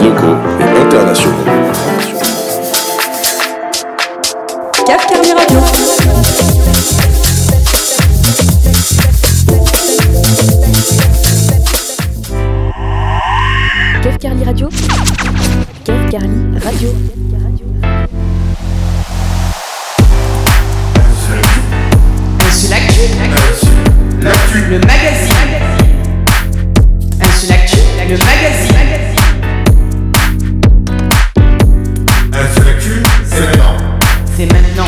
locaux et internationaux. CAF Carly Radio. CAF Carly Radio. CAF Carly Radio. C'est l'actu. Le magazine. C'est l'actu. Le magazine. C'est l'actu, c'est maintenant. C'est maintenant.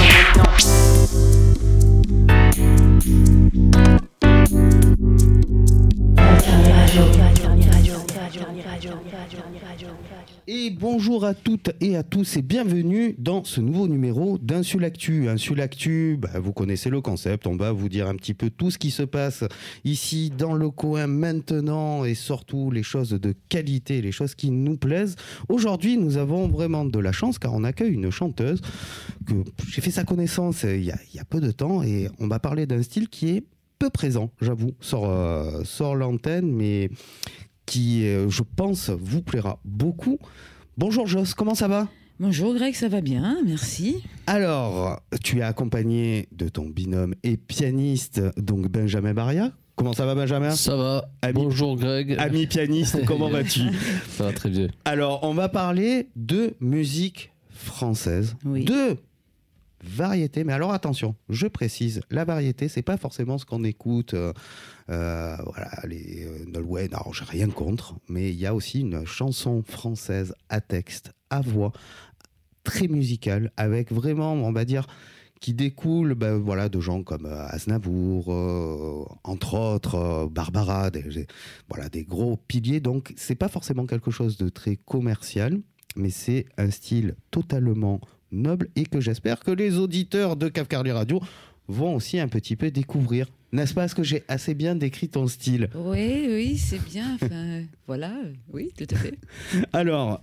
Et bonjour à toutes et à tous et bienvenue dans ce nouveau numéro d'Insulactu. Insulactu, vous connaissez le concept, on va vous dire un petit peu tout ce qui se passe ici dans le coin maintenant et surtout les choses de qualité, les choses qui nous plaisent. Aujourd'hui, nous avons vraiment de la chance car on accueille une chanteuse que j'ai fait sa connaissance il y a peu de temps et on va parler d'un style qui est peu présent, j'avoue, sur l'antenne, mais qui, je pense, vous plaira beaucoup. Bonjour Joss, comment ça va ? Bonjour Greg, ça va bien, merci. Alors, tu es accompagné de ton binôme et pianiste, donc Benjamin Baria. Comment ça va Benjamin ? Ça va, bonjour Greg. Ami pianiste, comment vas-tu ? Ça va très bien. Alors, on va parler de musique française, Oui. de variété, mais alors attention, je précise, la variété, c'est pas forcément ce qu'on écoute, voilà, les Nolwenn, alors j'ai rien contre, mais il y a aussi une chanson française à texte, à voix, très musicale, avec vraiment, on va dire, qui découle voilà, de gens comme Aznavour, entre autres, Barbara, voilà, des gros piliers, donc c'est pas forcément quelque chose de très commercial, mais c'est un style totalement noble et que j'espère que les auditeurs de CAF Carly Radio vont aussi un petit peu découvrir. N'est-ce pas ? Est-ce que j'ai assez bien décrit ton style ? Oui, c'est bien. Enfin, voilà, oui, tout à fait. Alors,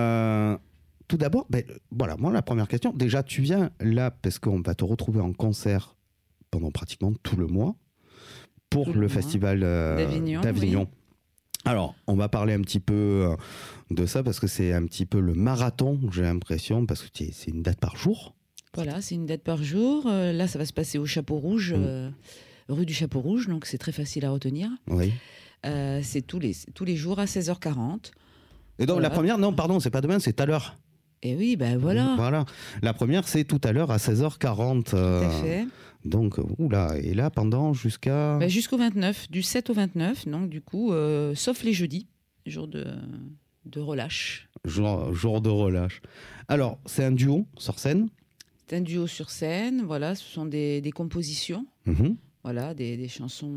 tout d'abord, voilà, moi la première question, déjà tu viens là parce qu'on va te retrouver en concert pendant pratiquement tout le mois pour Tout le le mois. festival d'Avignon. Oui. Alors, on va parler un petit peu de ça parce que c'est un petit peu le marathon, j'ai l'impression, parce que c'est une date par jour. Voilà, c'est une date par jour. Là, ça va se passer au Chapeau Rouge, rue du Chapeau Rouge, donc c'est très facile à retenir. Oui. C'est tous les jours à 16h40. Et donc Voilà. la première, non, pardon, c'est pas demain, c'est tout à l'heure. Et oui, voilà. Voilà. La première, c'est tout à l'heure à 16h40. Tout à fait. Donc, oula, et là, pendant jusqu'à... Jusqu'au 29, du 7 au 29, donc du coup, sauf les jeudis, jour de relâche. Jour de relâche. Alors, c'est un duo sur scène. C'est un duo sur scène, voilà, ce sont des compositions. Mhm. Voilà, des chansons.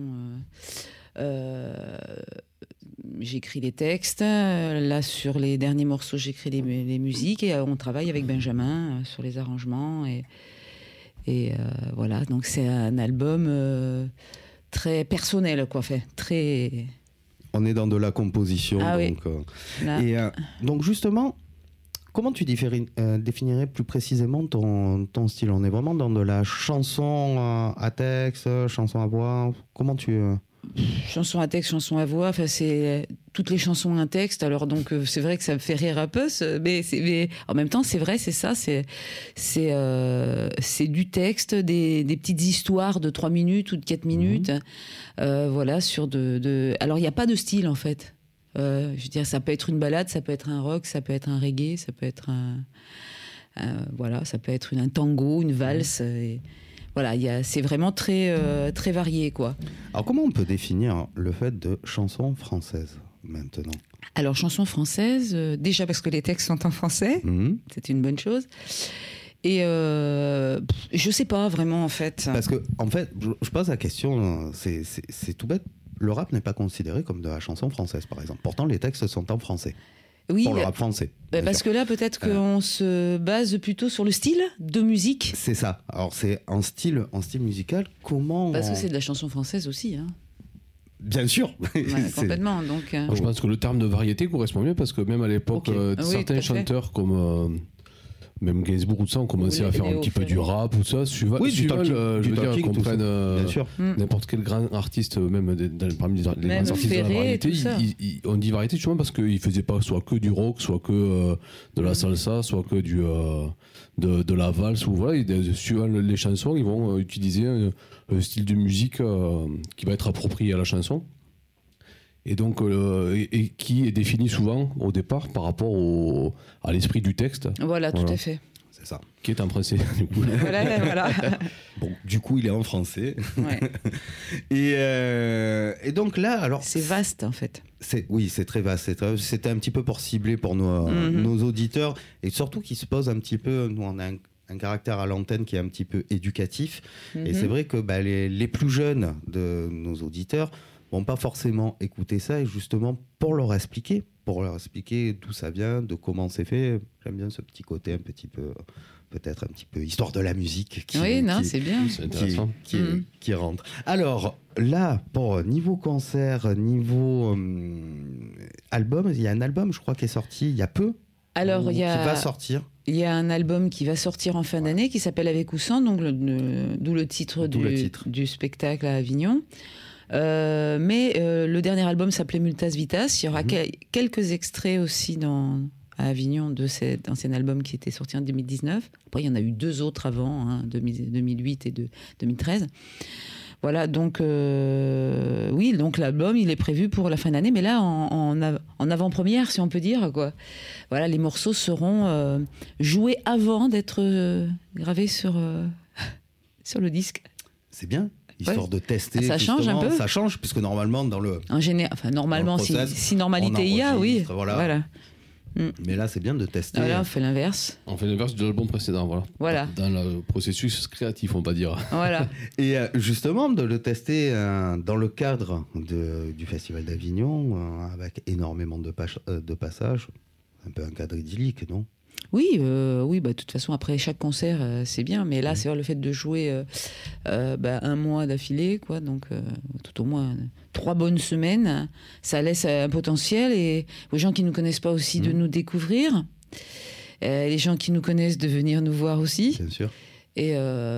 J'écris les textes. Là, sur les derniers morceaux, j'écris les musiques. Et on travaille avec Benjamin sur les arrangements. Et voilà, donc c'est un album très personnel, quoi. Fait, très... On est dans de la composition. Ah donc, oui. Là. Donc, justement, comment tu définirais plus précisément ton style ? On est vraiment dans de la chanson à texte, chanson à voix. Comment tu... Chanson à texte, chanson à voix, enfin c'est toutes les chansons ont un texte. Alors donc c'est vrai que ça me fait rire un peu, mais en même temps c'est vrai, c'est ça, c'est du texte, des petites histoires de 3 minutes ou de 4 minutes, voilà sur Alors il n'y a pas de style en fait. Je veux dire, ça peut être une ballade, ça peut être un rock, ça peut être un reggae, ça peut être voilà, ça peut être un tango, une valse. Voilà, c'est vraiment très, très varié, quoi. Alors, comment on peut définir le fait de chanson française, maintenant ? Alors, chanson française, déjà parce que les textes sont en français, c'est une bonne chose. Et je sais pas vraiment, en fait. Parce que, en fait, je pose la question, c'est tout bête. Le rap n'est pas considéré comme de la chanson française, par exemple. Pourtant, les textes sont en français. Oui, pour le rap français. Parce que là, peut-être qu'on se base plutôt sur le style de musique. C'est ça. Alors, c'est en style musical, comment... Parce que c'est de la chanson française aussi. Hein. Bien sûr. Ouais, complètement. Donc, Moi, je pense que le terme de variété correspond mieux parce que même à l'époque, Oui, certains chanteurs comme même Gainsbourg ou ça, ont commencé à faire un petit peu du rap ou ça, suivant du talking, je veux dire, qu'on prenne bien sûr. n'importe quel grand artiste, même parmi les grands artistes de la variété, on dit variété justement parce qu'ils faisaient pas soit que du rock, soit que de la salsa, soit que de la valse, ou voilà, suivant les chansons, ils vont utiliser un style de musique qui va être approprié à la chanson. Et donc, et qui est défini souvent au départ par rapport à l'esprit du texte. Voilà, tout à fait. C'est ça. Qui est en français, du coup. Voilà. Bon, du coup, il est en français. Ouais. Et donc là, alors... C'est vaste, en fait. Oui, c'est très vaste. C'était un petit peu pour cibler pour nos auditeurs, et surtout qu'ils se posent un petit peu... Nous, on a un caractère à l'antenne qui est un petit peu éducatif. Et c'est vrai que les plus jeunes de nos auditeurs vont pas forcément écouter ça, et justement pour leur expliquer d'où ça vient, de comment c'est fait. J'aime bien ce petit côté un petit peu, peut-être un petit peu histoire de la musique c'est bien, c'est intéressant, qui rentre. Alors là, pour niveau concert, niveau album, il y a un album, je crois, qui est sorti il y a peu. Alors qui va sortir. Il y a un album qui va sortir en fin d'année qui s'appelle Avec ou sans, donc d'où le titre du spectacle à Avignon. Mais le dernier album s'appelait Multas Vitas. Il y aura quelques extraits aussi à Avignon de cet ancien album qui était sorti en 2019. Après, il y en a eu 2 autres avant, 2008 et 2013. Voilà, donc oui, donc l'album, il est prévu pour la fin d'année, mais là, en avant-première, si on peut dire, quoi. Voilà, les morceaux seront joués avant d'être gravés sur le disque. C'est bien. Histoire de tester. Ça change un peu. Ça change, puisque normalement, normalement, si normalité il y a, oui. Voilà. Mais là, c'est bien de tester. Voilà, on fait l'inverse. On fait l'inverse de l'album précédent, voilà. Dans le processus créatif, on va dire. Voilà. Et justement, de le tester dans le cadre du Festival d'Avignon, avec énormément de passages, un peu un cadre idyllique, non ? Oui, de toute façon, après chaque concert, c'est bien. Mais là, c'est le fait de jouer un mois d'affilée, quoi. Donc, tout au moins 3 bonnes semaines, ça laisse un potentiel. Et aux gens qui ne nous connaissent pas aussi, de nous découvrir. Les gens qui nous connaissent, de venir nous voir aussi. Bien sûr. Et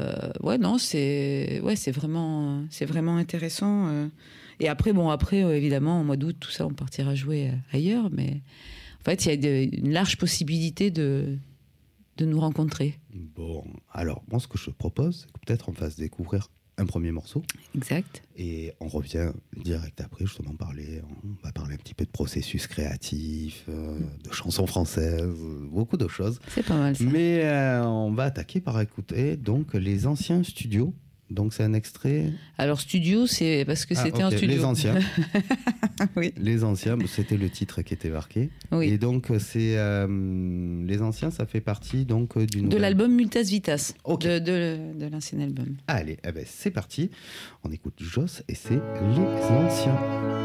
c'est vraiment intéressant. Et après, évidemment, au mois d'août, tout ça, on partira jouer ailleurs. Mais... En fait, il y a une large possibilité de nous rencontrer. Bon, alors, moi, ce que je te propose, c'est que peut-être on fasse découvrir un premier morceau. Exact. Et on revient direct après, justement, on va parler un petit peu de processus créatif, de chansons françaises, beaucoup de choses. C'est pas mal, ça. Mais on va attaquer par écouter donc les anciens studios. Donc c'est un extrait. Alors studio, c'est parce que c'était un studio. Les anciens. Oui. Les anciens, c'était le titre qui était marqué. Oui. Et donc c'est les anciens, ça fait partie donc de l'album Multas Vitas, okay. de l'ancien album. Allez, c'est parti. On écoute Joss et c'est les anciens.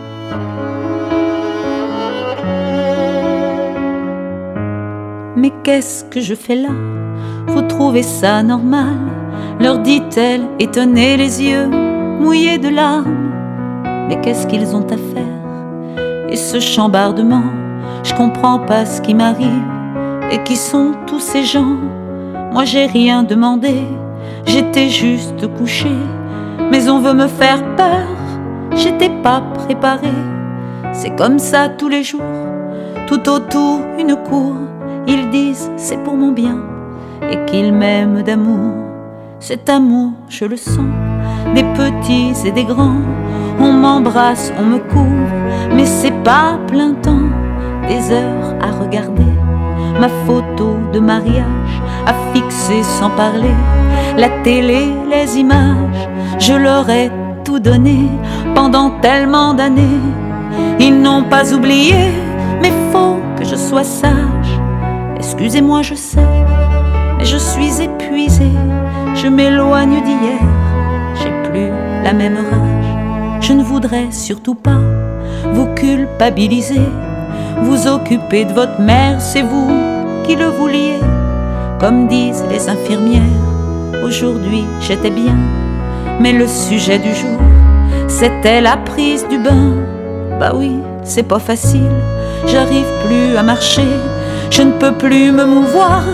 Mais qu'est-ce que je fais là ? Vous trouvez ça normal ? Leur dit-elle, étonnée, les yeux mouillés de larmes. Mais qu'est-ce qu'ils ont à faire ? Et ce chambardement, je comprends pas ce qui m'arrive. Et qui sont tous ces gens ? Moi j'ai rien demandé, j'étais juste couchée. Mais on veut me faire peur, j'étais pas préparée. C'est comme ça tous les jours, tout autour une cour. Ils disent c'est pour mon bien et qu'ils m'aiment d'amour. Cet amour, je le sens, des petits et des grands. On m'embrasse, on me couvre, mais c'est pas plein temps. Des heures à regarder ma photo de mariage, à fixer sans parler. La télé, les images, je leur ai tout donné pendant tellement d'années. Ils n'ont pas oublié, mais faut que je sois sage. Excusez-moi, je sais, mais je suis épuisée. Je m'éloigne d'hier, j'ai plus la même rage. Je ne voudrais surtout pas vous culpabiliser. Vous occuper de votre mère, c'est vous qui le vouliez. Comme disent les infirmières, aujourd'hui j'étais bien. Mais le sujet du jour, c'était la prise du bain. Bah oui, c'est pas facile, j'arrive plus à marcher. Je ne peux plus me mouvoir,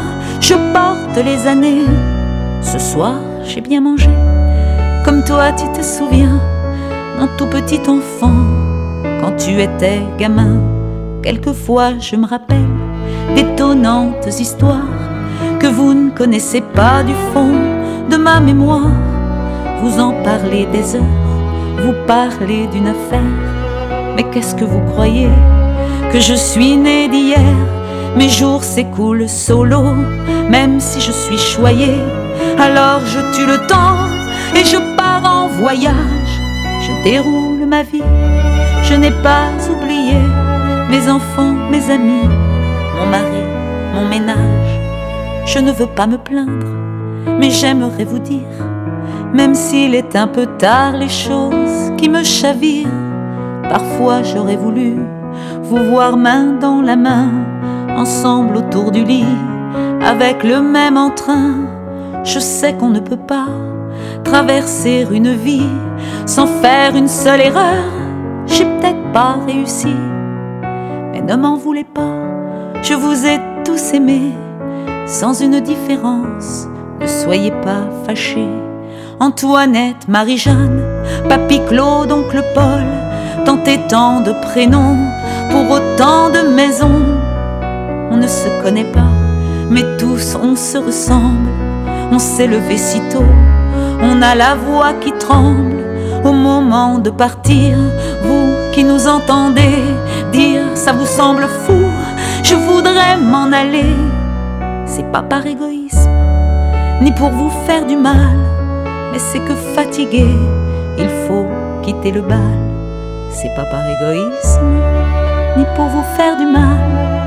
je porte les années. Ce soir, j'ai bien mangé, comme toi tu te souviens, mon tout petit enfant, quand tu étais gamin. Quelquefois, je me rappelle d'étonnantes histoires que vous ne connaissez pas du fond de ma mémoire. Vous en parlez des heures, vous parlez d'une affaire. Mais qu'est-ce que vous croyez? Que je suis né d'hier? Mes jours s'écoulent solo, même si je suis choyé. Alors je tue le temps et je pars en voyage. Je déroule ma vie, je n'ai pas oublié mes enfants, mes amis, mon mari, mon ménage. Je ne veux pas me plaindre, mais j'aimerais vous dire, même s'il est un peu tard, les choses qui me chavirent. Parfois j'aurais voulu vous voir main dans la main, ensemble autour du lit, avec le même entrain. Je sais qu'on ne peut pas traverser une vie sans faire une seule erreur. J'ai peut-être pas réussi, mais ne m'en voulez pas, je vous ai tous aimés, sans une différence, ne soyez pas fâchés. Antoinette, Marie-Jeanne, Papy Claude, Oncle Paul, tant et tant de prénoms, pour autant de maisons. On ne se connaît pas, mais tous on se ressemble. On s'est levé si tôt, on a la voix qui tremble. Au moment de partir, vous qui nous entendez dire ça vous semble fou, je voudrais m'en aller. C'est pas par égoïsme, ni pour vous faire du mal, mais c'est que fatigué, il faut quitter le bal. C'est pas par égoïsme, ni pour vous faire du mal,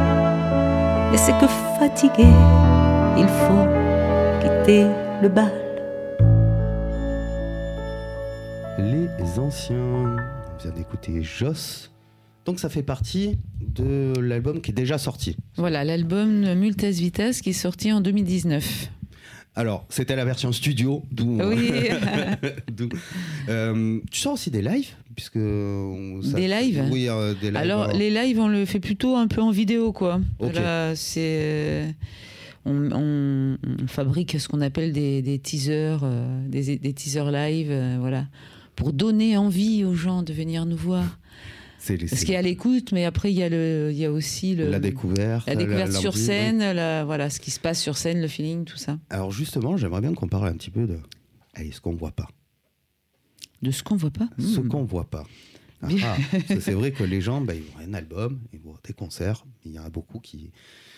mais c'est que fatigué, il faut quitter le bal. Les anciens, on vient d'écouter Joss. Donc ça fait partie de l'album qui est déjà sorti. Voilà, l'album Multas Vitas qui est sorti en 2019. Alors, c'était la version studio, d'où... Oui. Tu sors aussi des lives puisque Des lives. Oui, des lives. Alors, les lives, on le fait plutôt un peu en vidéo, quoi. Okay. Là, c'est... On fabrique ce qu'on appelle des teasers, des teasers live, voilà, pour donner envie aux gens de venir nous voir. Parce qu'il y a l'écoute, mais après il y a aussi la découverte sur scène, voilà, ce qui se passe sur scène, le feeling, tout ça. Alors justement, j'aimerais bien qu'on parle un petit peu de ce qu'on voit pas. De ce qu'on voit pas. Ce qu'on voit pas. C'est vrai que les gens, ils voient un album, ils voient des concerts, mais il y en a beaucoup qui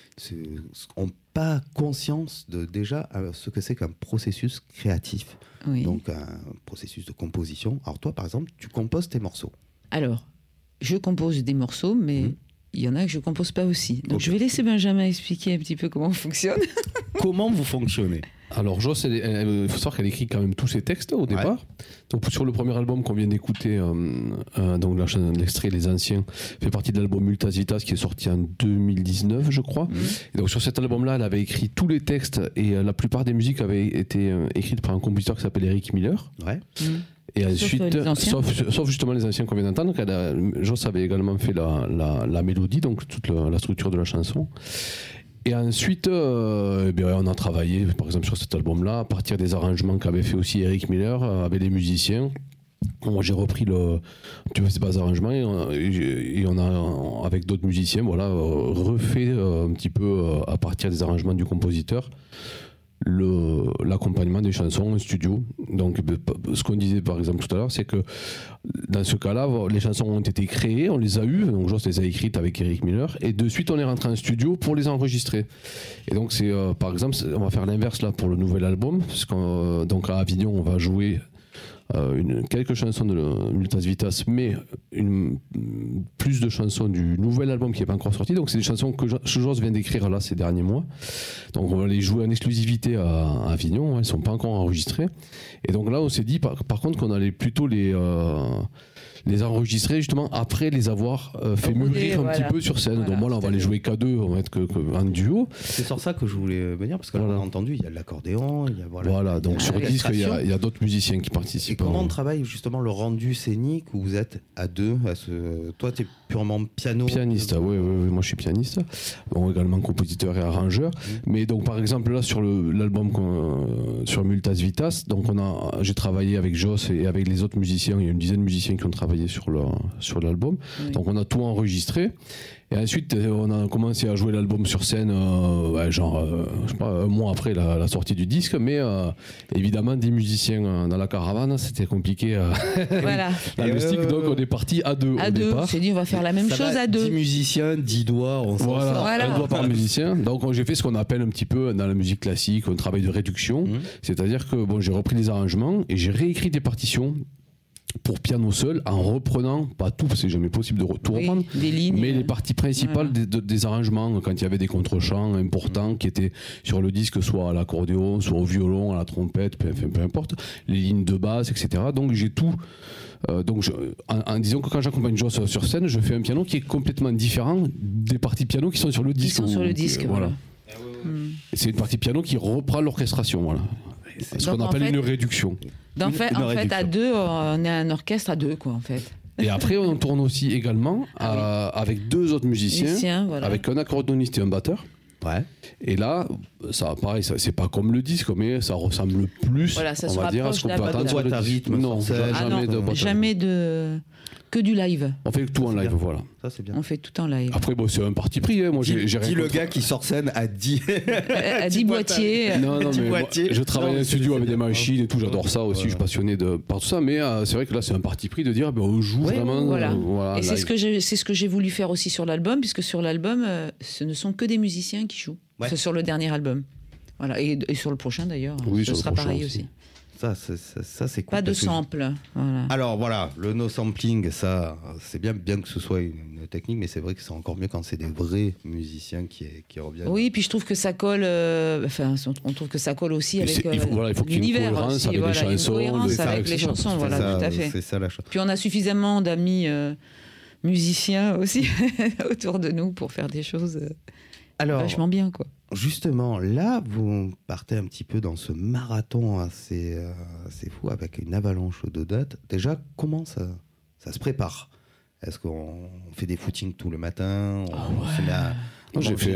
n'ont pas conscience de déjà ce que c'est qu'un processus créatif. Oui. Donc un processus de composition. Alors toi, par exemple, tu composes tes morceaux. Alors, je compose des morceaux, mais il y en a que je compose pas aussi. Donc je vais laisser Benjamin expliquer un petit peu comment on fonctionne. Comment vous fonctionnez? Alors Joss, il faut savoir qu'elle écrit quand même tous ses textes au départ. Donc sur le premier album qu'on vient d'écouter, donc l'extrait Les Anciens fait partie de l'album Multas Vitas qui est sorti en 2019, je crois. Et donc sur cet album-là, elle avait écrit tous les textes et la plupart des musiques avaient été écrites par un compositeur qui s'appelle Eric Miller. Ouais. Et ensuite, sauf justement les anciens qu'on vient d'entendre, Joss avait également fait la mélodie, donc toute la structure de la chanson. Et ensuite, on a travaillé, par exemple, sur cet album-là, à partir des arrangements qu'avait fait aussi Eric Miller avec des musiciens. Moi, j'ai repris ces bases arrangements et on a, avec d'autres musiciens, refait un petit peu à partir des arrangements du compositeur l'accompagnement des chansons en studio. Donc ce qu'on disait par exemple tout à l'heure, c'est que dans ce cas-là, les chansons ont été créées, on les a eues, donc Joss les a écrites avec Eric Miller, et de suite on est rentré en studio pour les enregistrer. Et donc c'est par exemple, on va faire l'inverse là pour le nouvel album, parce donc à Avignon on va jouer quelques chansons de Multas Vitas, mais plus de chansons du nouvel album qui n'est pas encore sorti. Donc c'est des chansons que Joss vient d'écrire là ces derniers mois. Donc on va les jouer en exclusivité à Avignon, elles ne sont pas encore enregistrées. Et donc là on s'est dit par contre qu'on allait plutôt les enregistrer justement après les avoir fait mûrir un petit peu sur scène. Donc moi là on va les jouer qu'à deux, on va être qu'en duo. C'est sur ça que je voulais venir, parce que là, on a entendu, il y a de l'accordéon, il y a voilà, donc sur le disque il y a d'autres musiciens qui participent. Et comment on travaille justement le rendu scénique où vous êtes à deux Toi tu es purement pianiste, oui, moi je suis pianiste, bon, également compositeur et arrangeur. Mais donc par exemple là sur l'album sur Multas Vitas, donc j'ai travaillé avec Joss et avec les autres musiciens, il y a une dizaine de musiciens qui ont travaillé sur l'album. Donc on a tout enregistré. Et ensuite, on a commencé à jouer l'album sur scène, je sais pas, un mois après la sortie du disque. Mais évidemment, des musiciens dans la caravane, c'était compliqué. Voilà. La logistique, donc on est parti à deux au départ. On s'est dit, on va faire la même chose à deux. 10 musiciens, 10 doigts, on s'en sort. Un doigt par musicien. Donc j'ai fait ce qu'on appelle un petit peu dans la musique classique un travail de réduction. C'est-à-dire que j'ai repris des arrangements et j'ai réécrit des partitions pour piano seul, en reprenant, pas tout, parce que c'est jamais possible de tout reprendre, des lignes, mais les parties principales des arrangements, quand il y avait des contre-chants importants qui étaient sur le disque, soit à l'accordéon, soit au violon, à la trompette, peu importe, les lignes de basse, etc. Donc j'ai tout. En disant que quand j'accompagne Joss sur scène, je fais un piano qui est complètement différent des parties piano qui sont sur le disque. Qui sont sur le disque, voilà. C'est une partie piano qui reprend l'orchestration, voilà. Ce qu'on appelle une réduction. En fait, à deux, on est un orchestre à deux, quoi, en fait. Et après, on tourne aussi également avec deux autres musiciens, voilà. Avec un accordéoniste et un batteur. Ouais. Et là, ça, pareil, c'est pas comme le disque, mais ça ressemble plus, voilà, ça on va dire, à ce qu'on peut attendre sur le disque. Non, jamais que du live. On fait tout en live, voilà. Ça, c'est bien. On fait tout en live. Après, c'est un parti pris. Moi, j'ai rien. Le gars qui sort scène à 10 boîtiers. Non, mais moi, je travaille en studio avec des machines et tout. J'adore ça aussi. Je suis passionné par tout ça. Mais c'est vrai que là, c'est un parti pris de dire, on joue vraiment. Voilà. Et c'est ce que j'ai voulu faire aussi sur l'album, puisque sur l'album, ce ne sont que des musiciens qui jouent. C'est sur le dernier album. Voilà. Et sur le prochain d'ailleurs. Oui, ce sera pareil aussi. Ça, c'est cool. Pas de sample. Voilà. Alors voilà, le no sampling, ça, c'est bien que ce soit une technique, mais c'est vrai que c'est encore mieux quand c'est des vrais musiciens qui reviennent. Oui, puis je trouve que ça colle. On trouve que ça colle aussi avec il faut qu'il y ait une cohérence avec les chansons. Une cohérence avec les chansons, voilà, tout à fait. C'est ça la chose. Puis on a suffisamment d'amis musiciens aussi autour de nous pour faire des choses vachement bien, quoi. Justement, là, vous partez un petit peu dans ce marathon assez fou avec une avalanche de dates. Déjà, comment ça se prépare ? Est-ce qu'on fait des footings tout le matin ? J'ai fait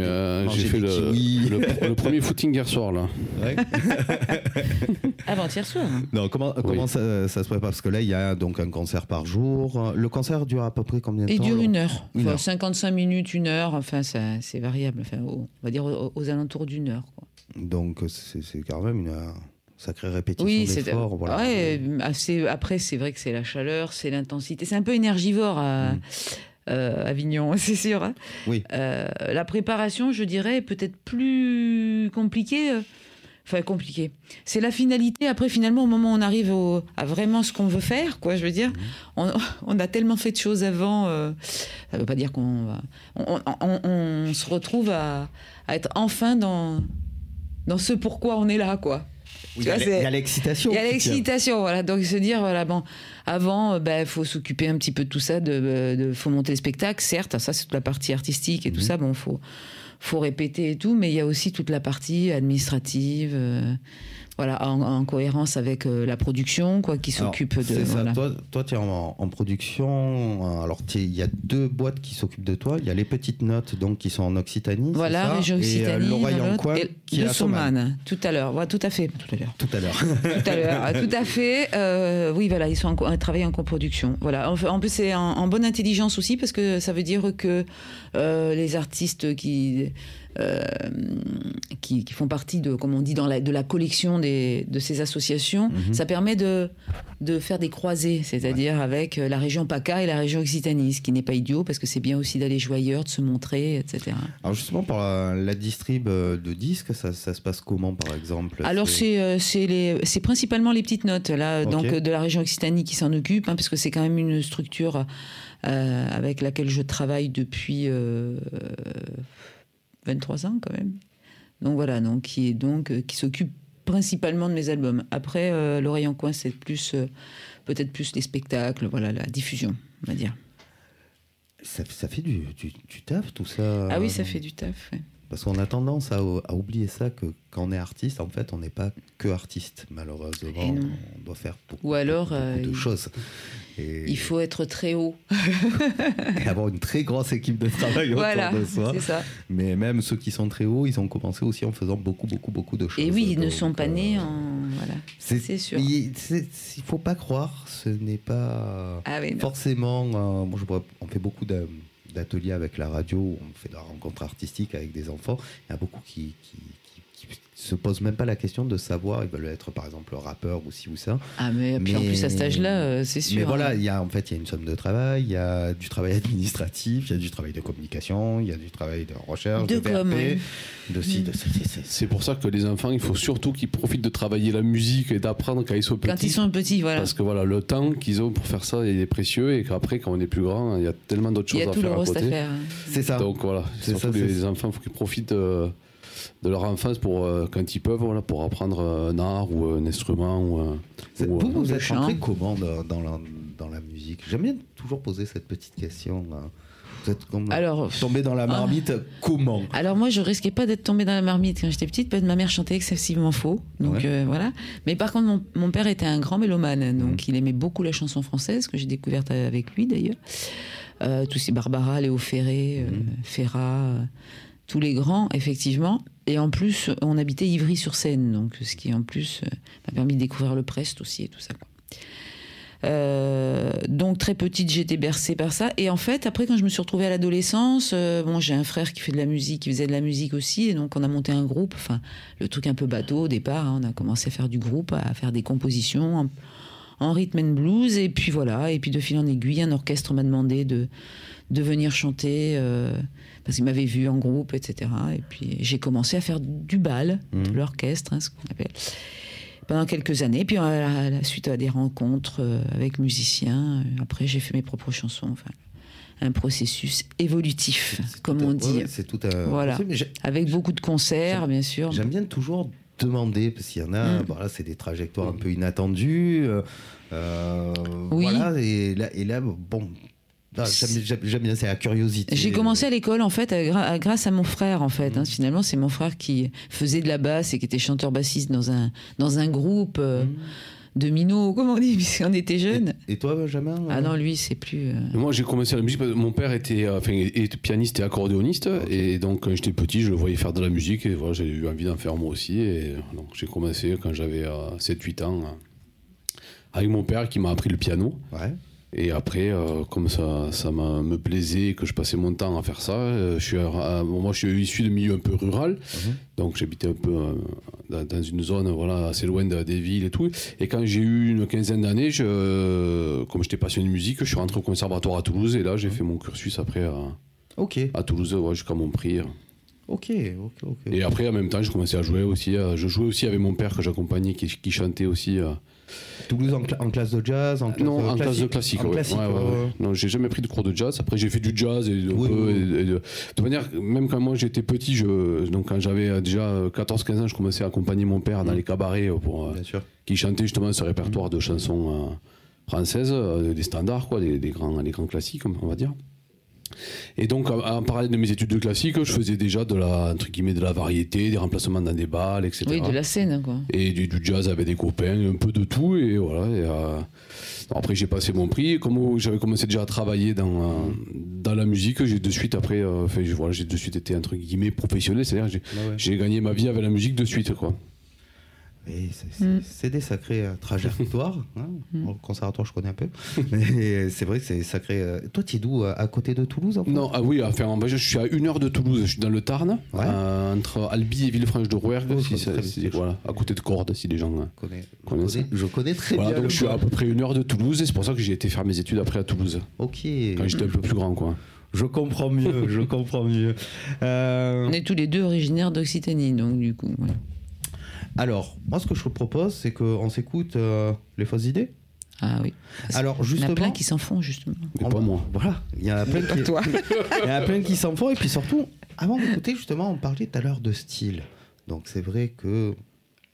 le premier footing hier soir, là. Ouais. Avant-hier soir. Non, comment ça se prépare ? Parce que là, il y a donc un concert par jour. Le concert dure à peu près combien de temps ? Il dure 1 heure. 55 minutes, 1 heure. Enfin, c'est variable. Enfin, on va dire aux alentours d'1 heure, quoi. Donc, c'est quand même une sacrée répétition d'efforts. Voilà. Ouais, après, c'est vrai que c'est la chaleur, c'est l'intensité. C'est un peu énergivore Avignon, c'est sûr. Hein. Oui. La préparation, je dirais, est peut-être plus compliquée. Enfin, compliquée. C'est la finalité. Après, finalement, au moment où on arrive à vraiment ce qu'on veut faire, quoi, je veux dire, on a tellement fait de choses avant. Ça veut pas dire qu'on se retrouve à être enfin dans ce pourquoi on est là, quoi. Oui, il y a l'excitation. Il y a l'excitation, voilà. Donc se dire, voilà, bon, avant, faut s'occuper un petit peu de tout ça, faut monter le spectacle, certes, ça c'est toute la partie artistique et tout ça, bon, faut répéter et tout, mais il y a aussi toute la partie administrative, voilà, en cohérence avec la production, quoi, qui s'occupe de. Voilà. Toi, tu es en production. Alors, il y a 2 boîtes qui s'occupent de toi. Il y a les petites notes, donc qui sont en Occitanie. Voilà, région Occitanie. Et l'oreille en coin, qui est à Soman. Tout à l'heure. Ouais, tout à fait. Tout à l'heure. Tout à fait. Oui, voilà, ils travaillent en coproduction. Voilà. En plus, c'est en bonne intelligence aussi, parce que ça veut dire que les artistes qui font partie de, comme on dit, de la collection de ces associations, ça permet de faire des croisées, c'est-à-dire avec la région PACA et la région Occitanie, ce qui n'est pas idiot, parce que c'est bien aussi d'aller jouer ailleurs, de se montrer, etc. Alors justement, pour la distrib de disques, ça se passe comment, par exemple ? Alors c'est principalement les petites notes, là, donc de la région Occitanie qui s'en occupe, parce que c'est quand même une structure avec laquelle je travaille depuis 23 ans quand même. Donc voilà, qui s'occupe principalement de mes albums. Après, L'Oreille en coin, c'est peut-être plus les spectacles, voilà, la diffusion, on va dire. Ça fait du taf, tout ça. Ah oui, ça fait du taf, ouais. Parce qu'on a tendance à oublier ça, que quand on est artiste, en fait, on n'est pas que artiste, malheureusement. On doit faire beaucoup de choses. Et il faut être très haut. et avoir une très grosse équipe de travail autour de soi. C'est ça. Mais même ceux qui sont très hauts, ils ont commencé aussi en faisant beaucoup de choses. Et oui, ils ne sont pas nés en... Voilà, c'est sûr. Il ne faut pas croire, ce n'est pas forcément... on fait beaucoup d'ateliers avec la radio, où on fait de la rencontre artistique avec des enfants. Il y a beaucoup qui se posent même pas la question de savoir, ils veulent être par exemple rappeur ou ci ou ça. Mais en plus à cet âge-là, c'est sûr. Mais voilà, il y a une somme de travail, il y a du travail administratif, il y a du travail de communication, il y a du travail de recherche, de VRP, C'est pour ça que les enfants, il faut surtout qu'ils profitent de travailler la musique et d'apprendre quand ils sont petits. Quand ils sont petits, voilà. Parce que voilà, le temps qu'ils ont pour faire ça, il est précieux, et qu'après, quand on est plus grand, il y a tellement d'autres choses à faire à côté. C'est ça. Donc voilà, les enfants, il faut qu'ils profitent de leur enfance pour quand ils peuvent, voilà, pour apprendre un art ou un instrument vous êtes entré comment dans la musique? J'aime bien toujours poser cette petite question. Vous êtes tombé dans la marmite comment? Alors moi, je risquais pas d'être tombée dans la marmite quand j'étais petite, parce que ma mère chantait excessivement faux, donc voilà. Mais par contre, mon père était un grand mélomane, donc il aimait beaucoup la chanson française, que j'ai découverte avec lui d'ailleurs. Tous ces Barbara, Léo Ferré, Ferrat, tous les grands, effectivement. Et en plus, on habitait Ivry-sur-Seine, donc ce qui en plus m'a permis de découvrir le Prest aussi et tout ça, quoi. Donc très petite, j'étais bercée par ça. Et en fait, après, quand je me suis retrouvée à l'adolescence, j'ai un frère qui faisait de la musique aussi, et donc on a monté un groupe. Enfin, le truc un peu bateau au départ. On a commencé à faire du groupe, à faire des compositions en rhythm and blues, et puis voilà. Et puis de fil en aiguille, un orchestre m'a demandé de venir chanter. Parce qu'il m'avait vu en groupe, etc. Et puis j'ai commencé à faire du bal, de l'orchestre, ce qu'on appelle, pendant quelques années. Puis à la suite à des rencontres avec musiciens, après j'ai fait mes propres chansons. Enfin, un processus évolutif, comme on dit. Ouais, c'est tout voilà. Avec beaucoup de concerts, bien sûr. J'aime bien toujours demander, parce qu'il y en a, c'est des trajectoires un peu inattendues. Oui. Voilà, et là, bon... Non, j'aime bien, c'est la curiosité. J'ai commencé à l'école en fait grâce à mon frère en fait. Finalement, c'est mon frère qui faisait de la basse et qui était chanteur bassiste dans un groupe de minots, comme on dit, puisqu'on était jeunes. Et toi, Benjamin Ah non, lui, c'est plus... Moi, j'ai commencé la musique parce que mon père était pianiste et accordéoniste, et donc quand j'étais petit, je le voyais faire de la musique, et voilà, j'ai eu envie d'en faire moi aussi, et donc j'ai commencé quand j'avais 7-8 ans avec mon père qui m'a appris le piano. Ouais. Et après, comme ça me plaisait et que je passais mon temps à faire ça, moi je suis issu de milieu un peu rural, donc j'habitais un peu dans une zone assez loin des villes et tout. Et quand j'ai eu une quinzaine d'années, comme j'étais passionné de musique, je suis rentré au conservatoire à Toulouse, et là j'ai fait mon cursus après à Toulouse, jusqu'à Montprix. Ok. Et après, en même temps, j'ai commencé à jouer aussi. Je jouais aussi avec mon père que j'accompagnais, qui chantait aussi. Toulouse en classe de jazz, en classe de classique. Non, j'ai jamais pris de cours de jazz. Après, j'ai fait du jazz et de manière, même quand moi j'étais petit, donc quand j'avais déjà 14-15 ans, je commençais à accompagner mon père dans les cabarets qui chantait justement ce répertoire de chansons françaises, des standards, des grands classiques, on va dire. Et donc, en parallèle de mes études de classique, je faisais déjà de la variété, des remplacements dans des balles, etc. Oui, de la scène, quoi. Et du jazz avec des copains, un peu de tout, et voilà. Après, j'ai passé mon prix. Comme j'avais commencé déjà à travailler dans la musique, j'ai de suite été entre guillemets professionnel, c'est-à-dire j'ai gagné ma vie avec la musique de suite, quoi. Et c'est des sacrées trajectoires. Le conservatoire, je connais un peu. Mais c'est vrai que c'est sacré. Toi, tu es d'où? À côté de Toulouse, en fait? Non, je suis à 1 heure de Toulouse. Je suis dans le Tarn, entre Albi et Villefranche-de-Rouergue. À côté de Cordes, si les gens connaissent. Je connais très bien. Donc je suis à peu près 1 heure de Toulouse, et c'est pour ça que j'ai été faire mes études après à Toulouse. Ok. Quand j'étais un peu plus grand, quoi. Je comprends mieux. On est tous les deux originaires d'Occitanie, donc du coup. Voilà. Alors, moi, ce que je te propose, c'est qu'on s'écoute les fausses idées. Ah oui. Alors, justement, il y en a plein qui s'en font, justement. Mais pas moi. Voilà. Il y en a plein qui s'en font. Et puis surtout, avant d'écouter, justement, on parlait tout à l'heure de style. Donc, c'est vrai que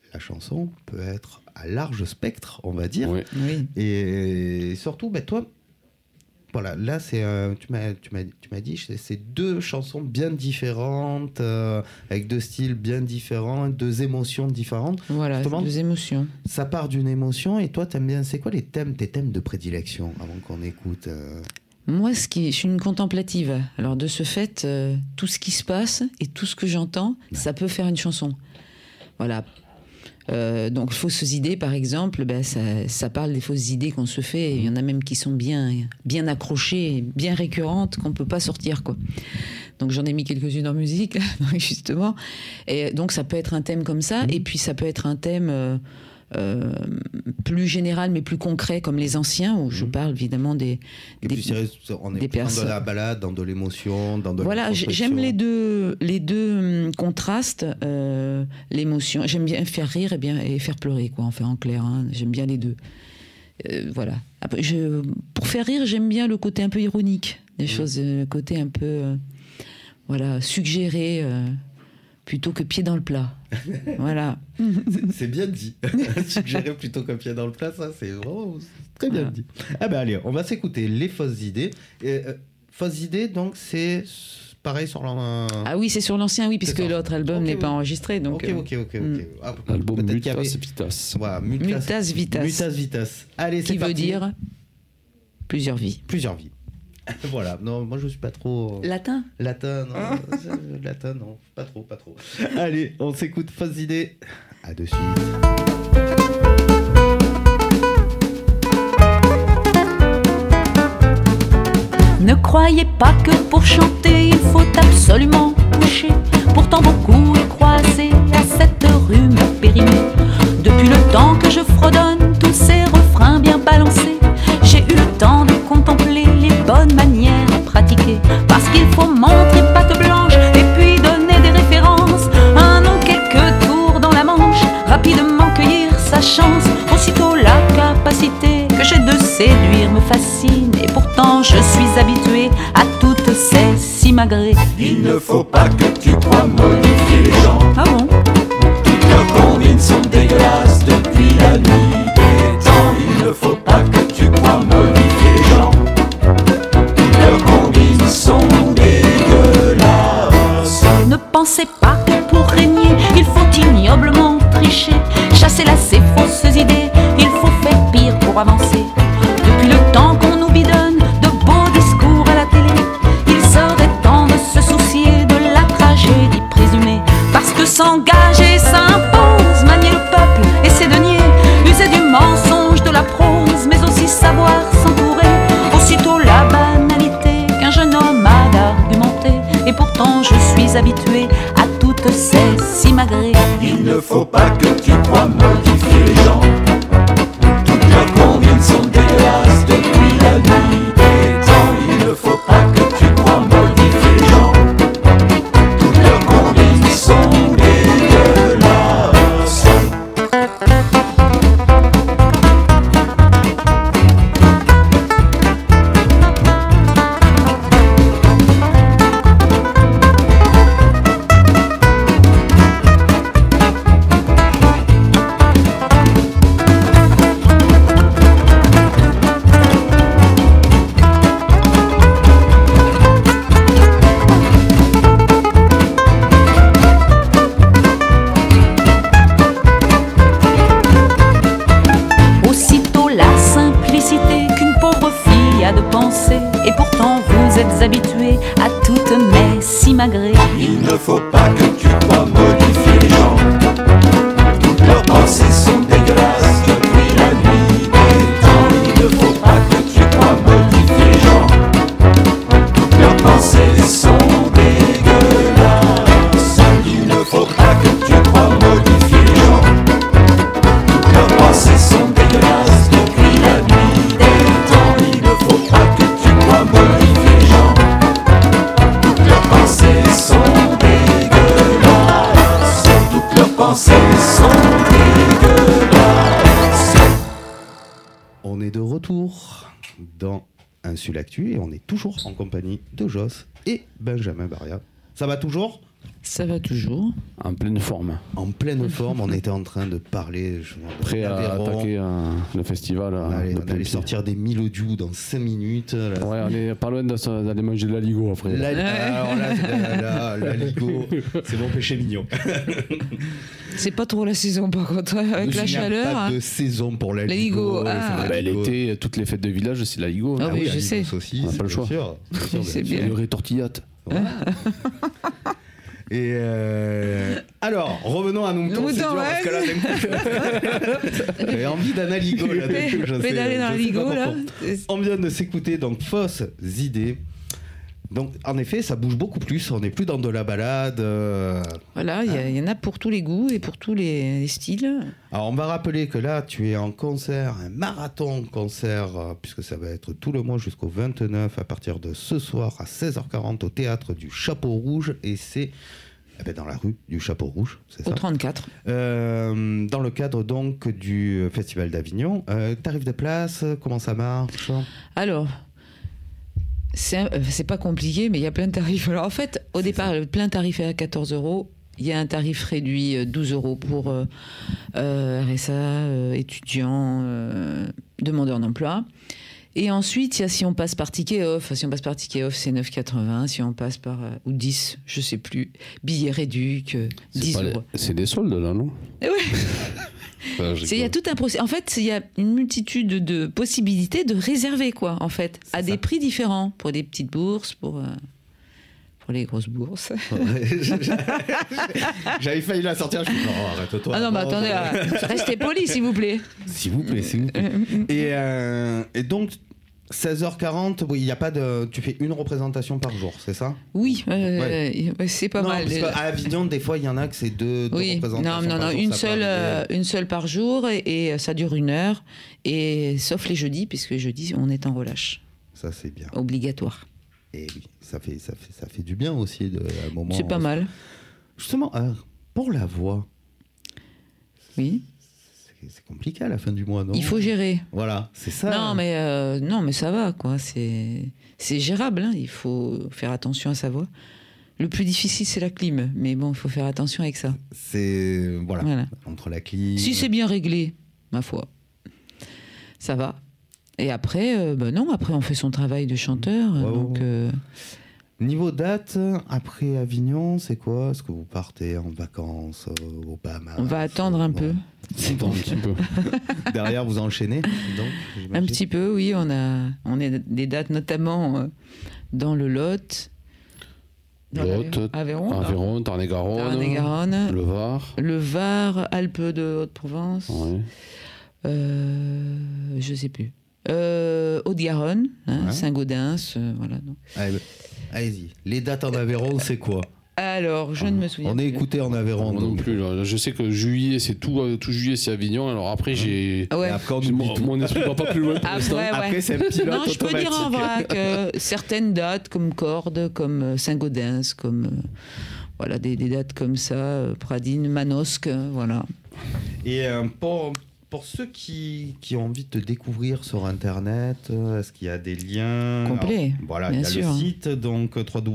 la chanson peut être à large spectre, on va dire. Oui. Et surtout, toi, voilà, là, tu m'as dit, c'est deux chansons bien différentes, avec deux styles bien différents, deux émotions différentes. Voilà, deux émotions. Ça part d'une émotion, et toi, t'aimes bien, c'est quoi tes thèmes de prédilection, avant qu'on écoute Moi, je suis une contemplative. Alors, de ce fait, tout ce qui se passe et tout ce que j'entends, ça peut faire une chanson. Voilà. Donc, fausses idées, par exemple, ça parle des fausses idées qu'on se fait. Il y en a même qui sont bien accrochées, bien récurrentes, qu'on ne peut pas sortir, quoi. Donc, j'en ai mis quelques-unes en musique, justement. Et donc, ça peut être un thème comme ça. Et puis, ça peut être un thème plus général, mais plus concret, comme Les Anciens, où je parle évidemment des personnes. Dans la balade, dans de l'émotion, dans de voilà, j'aime les deux contrastes, l'émotion. J'aime bien faire rire et faire pleurer, quoi. Enfin, en clair, hein, j'aime bien les deux. Voilà. Après, pour faire rire, j'aime bien le côté un peu ironique, des choses, le côté un peu suggéré, plutôt que pied dans le plat. Voilà. C'est bien dit. Suggérer plutôt qu'un pied dans le plat, ça, c'est vraiment très bien dit. Allez, on va s'écouter Les Fausses Idées. Fausses Idées, donc, c'est pareil sur l'ancien. Ah oui, c'est sur l'ancien, oui, puisque l'autre album n'est pas enregistré. Donc, ok. L'album Mutas Vitas. Voilà, Mutas Vitas. Mutas Vitas. Allez, c'est qui parti. veut dire plusieurs vies. Plusieurs vies. Voilà, non, moi je suis pas trop. Latin, non. Latin, non, pas trop. Allez, on s'écoute Fausses Idées. À de suite. Ne croyez pas que pour chanter il faut absolument coucher. Pourtant beaucoup est croisé à cette rumeur périmée. Depuis le temps que je fredonne tous ces refrains bien balancés, j'ai eu le temps de contempler les bonnes manières à pratiquer. Parce qu'il faut montrer patte blanche et puis donner des références. Un nom, quelques tours dans la manche, rapidement cueillir sa chance. Aussitôt la capacité que j'ai de séduire me fascine. Et pourtant je suis habitué à toutes ces simagrées. Il ne faut pas que tu crois modifier les gens. Ah bon? Toutes leurs combines sont dégueulasses depuis la nuit des temps. Il ne faut pas que tu crois modifier les gens. Toutes leurs combines sont dégueulasses. Ne pensez pas que pour régner il faut ignoblement tricher. Chasser là ces fausses idées, il faut faire pire pour avancer. Depuis le temps qu'on nous bidonne de beaux discours à la télé, il serait temps de se soucier de la tragédie présumée. Parce que s'engager s'impose, manier le peuple et ses deniers, user du mensonge, de la prose, mais aussi savoir s'entourer. Aussitôt la banalité qu'un jeune homme a d'argumenter. Et pourtant je suis habitué à toutes ces simagrées. Il ne faut pas que tu crois modifier les gens. Toutes leurs combines sont dégueulasses depuis la nuit des temps. Il ne faut pas que tu crois modifier les gens. Toutes leurs combines sont dégueulasses. Aussitôt la simplicité qu'une pauvre fille a de penser. Et pourtant vous êtes habitué à toutes mes simagrées. Il ne faut pas que tu crois modifier les gens. Toutes leurs pensées sont dégueulasses depuis la nuit des temps. Il ne faut pas que tu crois modifier les gens. Toutes leurs pensées sont dégueulasses. Il ne faut pas que tu crois modifier les gens. Toutes leurs pensées sont dégueulasses depuis la nuit des temps. Il ne faut pas que tu crois modifier les gens. Toutes leurs pensées sont dégueulasses. Toutes leurs pensées sont dégueulasses. On est de retour dans Insul Actu et on est toujours en compagnie de Joss et Benjamin Barria. Ça va toujours ? Ça va toujours. En pleine forme. En pleine forme, on était en train de parler. Prêt à attaquer le festival. On allait sortir des Milodiou dans 5 minutes. Là. Ouais, on est pas loin d'aller manger de l'aligot après. Alors là, l'aligot, c'est mon péché mignon. C'est pas trop la saison par contre, avec la chaleur. Il n'y a pas de saison pour l'aligot. L'été, toutes les fêtes de village, c'est l'aligot. Ah oui, je sais. Aussi, on n'a pas le choix. C'est bien. Le rétortillate. Ouais. Et alors, revenons à nos moutons, c'est dur, parce que là, j'ai envie d'un aligot là. Pédaler dans l'aligot là. On vient de s'écouter donc Fausses idées. Donc en effet, ça bouge beaucoup plus. On n'est plus dans de la balade. Voilà, il y en a pour tous les goûts et pour tous les styles. Alors on va rappeler que là, tu es en concert, un marathon concert, puisque ça va être tout le mois jusqu'au 29 à partir de ce soir à 16h40 au théâtre du Chapeau Rouge, et c'est dans la rue du Chapeau Rouge, c'est ça ? Au 34. Dans le cadre donc du Festival d'Avignon. Tarif de place, comment ça marche ? Alors, c'est pas compliqué, mais il y a plein de tarifs. Alors en fait, au départ, le plein tarif est à 14 €. Il y a un tarif réduit 12 € pour RSA, étudiants, demandeurs d'emploi. Et ensuite, il y a si on passe par ticket off. Si on passe par ticket off, c'est 9,80. Si on passe par ou 10, je sais plus. Billet réduc, 10 €. C'est des soldes là, non ? Ouais. Il y a tout un procès. En fait, il y a une multitude de possibilités de réserver, quoi, en fait, à des prix différents, pour des petites bourses, pour les grosses bourses. J'avais failli la sortir, je me suis dit, arrête-toi. Ah non, mais attendez, restez poli, s'il vous plaît. S'il vous plaît. Et donc, 16h40, oui, il y a pas de. Tu fais une représentation par jour, c'est ça ? Oui, c'est pas mal. Parce qu'à Avignon, des fois, il y en a que c'est deux représentations. Non, une seule par jour, et ça dure 1 heure, et sauf les jeudis, puisque les jeudis, on est en relâche. Ça, c'est bien. Obligatoire. Et oui, ça fait du bien aussi à un moment. C'est pas mal. Justement, pour la voix. Oui. C'est compliqué à la fin du mois, non ? Il faut gérer. Voilà, c'est ça. Non, mais ça va, quoi. C'est gérable. Hein. Il faut faire attention à sa voix. Le plus difficile, c'est la clim. Mais bon, il faut faire attention avec ça. C'est voilà. Entre la clim. Si c'est bien réglé, ma foi, ça va. Et après, après, on fait son travail de chanteur. Donc. Niveau date, après Avignon, c'est quoi ? Est-ce que vous partez en vacances au Bahamas ? On va attendre un peu. Un petit peu. Derrière, vous enchaînez donc, un petit peu, oui. On a des dates notamment dans le Lot. Aveyron, Tarn-et-Garonne, le Var, Alpes de Haute-Provence. Ouais. Je sais plus. Haute-Garonne, Saint-Gaudens, voilà. Donc. Allez-y. Les dates en Aveyron, c'est quoi ? Alors, je ne me souviens plus. On est écouté en Aveyron. Non plus. Là. Je sais que juillet, c'est tout juillet, c'est Avignon. Alors après, mon esprit va pas plus loin pour l'instant. Après, c'est un pilote automatique. Je peux dire en vrac certaines dates comme Cordes, comme Saint-Gaudens, comme des dates comme ça, Pradines, Manosque, voilà. Et pour ceux qui ont envie de te découvrir sur Internet, est-ce qu'il y a des liens complets ? Voilà, il y a le site, donc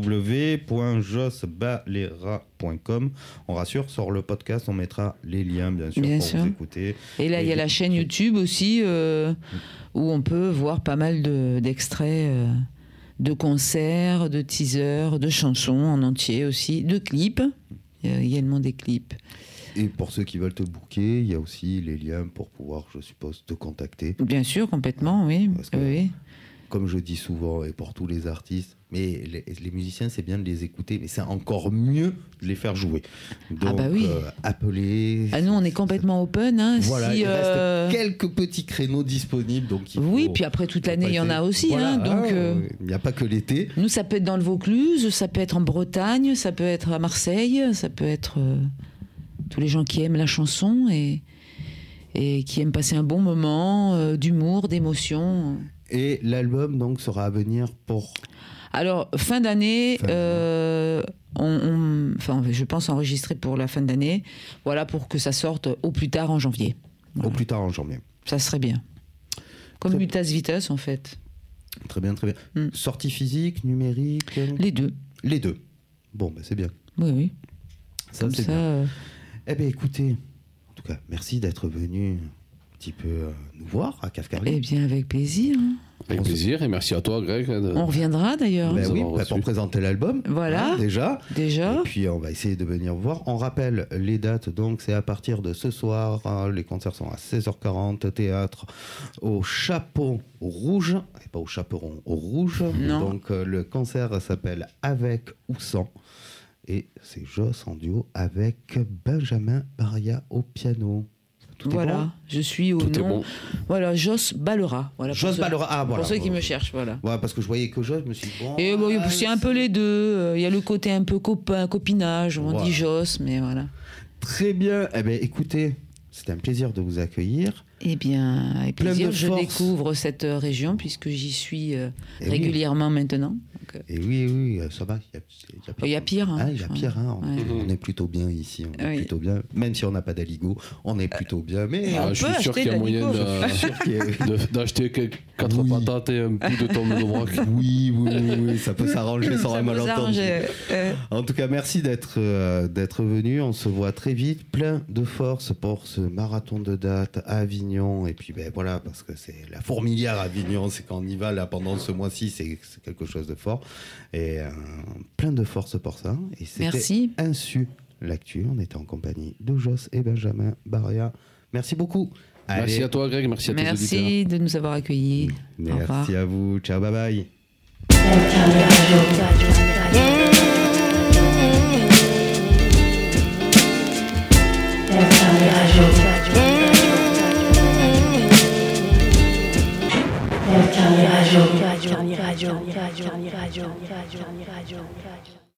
www.josbalera.com. On rassure, sur le podcast, on mettra les liens, bien sûr, pour vous écouter. Et là, il y a la chaîne YouTube aussi, où on peut voir pas mal d'extraits de concerts, de teasers, de chansons en entier aussi, de clips. Il y a également des clips. Et pour ceux qui veulent te booker, il y a aussi les liens pour pouvoir, je suppose, te contacter. Bien sûr, complètement, oui. Parce que, comme je dis souvent, et pour tous les artistes, mais les musiciens, c'est bien de les écouter, mais c'est encore mieux de les faire jouer. Donc, appelez... nous, on est complètement open. Hein, voilà, il reste quelques petits créneaux disponibles. Donc puis après, toute l'année, il y en a aussi. Voilà, donc, il n'y a pas que l'été. Nous, ça peut être dans le Vaucluse, ça peut être en Bretagne, ça peut être à Marseille, ça peut être... tous les gens qui aiment la chanson et qui aiment passer un bon moment, d'humour, d'émotion. Et l'album, donc, sera à venir pour... Alors, fin d'année, je pense enregistrer pour la fin d'année, pour que ça sorte au plus tard en janvier. Voilà. Au plus tard en janvier. Ça serait bien. Comme Mutas Vitas, en fait. Très bien, très bien. Sortie physique, numérique ? Les deux. Les deux. Bon, c'est bien. Oui. Ça, c'est bien. Eh bien, écoutez, en tout cas, merci d'être venu un petit peu nous voir à Cafcarly. Eh bien, avec plaisir. Avec plaisir, et merci à toi, Greg. On reviendra d'ailleurs. Ben oui, pour présenter l'album. Voilà. Déjà. Et puis, on va essayer de venir voir. On rappelle les dates, donc c'est à partir de ce soir. Les concerts sont à 16h40, théâtre au Chapeau Rouge, et pas au Chaperon, au Rouge. Non. Donc, le concert s'appelle Avec ou Sans. Et c'est Joss en duo avec Benjamin Baria au piano. Tout voilà, est bon. je suis au Tout nom. est bon. Voilà, Joss Ballera. Voilà, Joss Ballera, voilà. Pour ceux qui me cherchent, voilà. Ouais, parce que je voyais que Joss, je me suis dit, bon. Et bon, c'est un peu les deux. Il y a le côté un peu copain, copinage, on dit Joss, mais voilà. Très bien. Eh bien, écoutez, c'était un plaisir de vous accueillir. Eh bien, avec plaisir, je force. Découvre cette région puisque j'y suis régulièrement maintenant. Donc, et oui, ça va. Il y a pire. Hein, il y a pire. Hein. On est plutôt bien ici. On est plutôt bien. Même si on n'a pas d'aligot, on est plutôt bien. Mais je suis sûr qu'il y a moyen d'acheter 4 patates et un peu de tombe de broc. Oui, ça peut s'arranger sans un malentendu. En tout cas, merci d'être venu. On se voit très vite. Plein de force pour ce marathon de dates à Avignon. Et puis voilà, parce que c'est la fourmilière à Avignon, c'est quand on y va là pendant ce mois-ci, c'est quelque chose de fort. Et plein de force pour ça. Et c'était Insu l'actu. On était en compagnie de Joss et Benjamin Baria. Merci beaucoup. Merci à toi, Greg. Merci à tes auditeurs. Merci de nous avoir accueillis. Merci à vous. Ciao, bye bye. Radio.